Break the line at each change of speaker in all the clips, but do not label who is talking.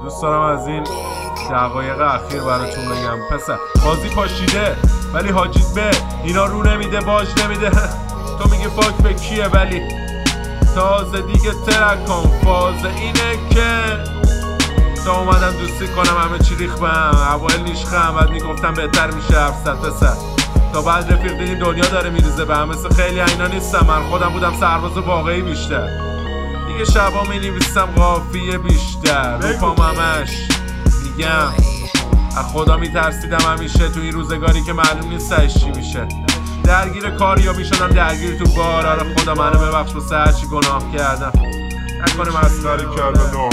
دوست دارم از این دقایق اخیر براتون بگم پسر بازی پاشیده ولی حاجیت به اینا رو نمیده باج نمیده تو میگی فاک به کیه ولی تازه دیگه ترک کن فازه اینه که تا اومدم دوستی کنم همه چی ریخ بهم اوایل نیشخم بعد میگفتم بهتر میشه 700 پسر تا بعد رفیق دیدی دنیا داره میریزه به هم مثل خیلی اینا نیستم من خودم بودم سرباز واقعی بیشتر دیگه شبا مینویسم قافیه بیشتر رو پام همش میگم از خدا میترسیدم همیشه تو این روزگاری که معلوم نیست سعیش چی میشه درگیر کار یا میشدم درگیر تو بار آره خدا منو ببخش واسه هرچی گناه کردم نکنه مسخره
کردم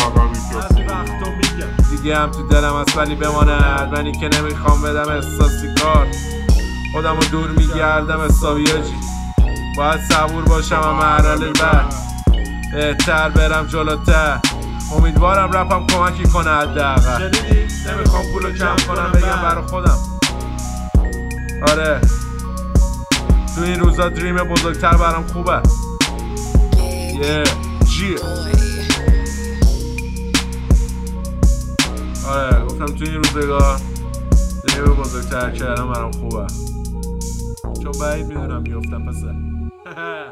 دیگه هم تو دلم هست ولی بماند منی که نمیخوام بدم احساسی کار خودم رو دور میگردم حسابیاجی باید صبور باشم و مرحله بعد بهتر برم جلوتر امیدوارم رپم کمکی کنه حداقل نمیخوام پولو کم کنم بگم برا خودم آره تو این روزا دریم بزرگتر برام خوبه جی آره گفتم تو این روزگار دریم بزرگتر کردم برام خوبه چون بعید میدونم بیفتم پسر